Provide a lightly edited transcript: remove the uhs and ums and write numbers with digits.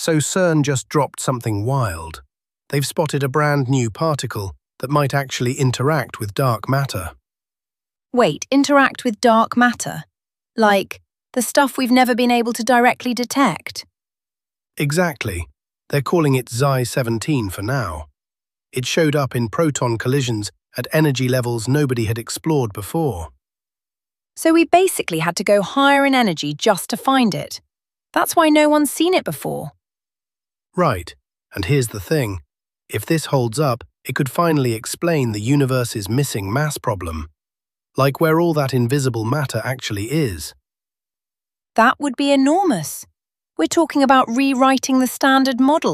So CERN just dropped something wild. They've spotted a brand new particle that might actually interact with dark matter. Wait, interact with dark matter? Like the stuff we've never been able to directly detect? Exactly. They're calling it Xi-17 for now. It showed up in proton collisions at energy levels nobody had explored before. So we basically had to go higher in energy just to find it. That's why no one's seen it before. Right. And here's the thing. If this holds up, it could finally explain the universe's missing mass problem. Like where all that invisible matter actually is. That would be enormous. We're talking about rewriting the Standard Model.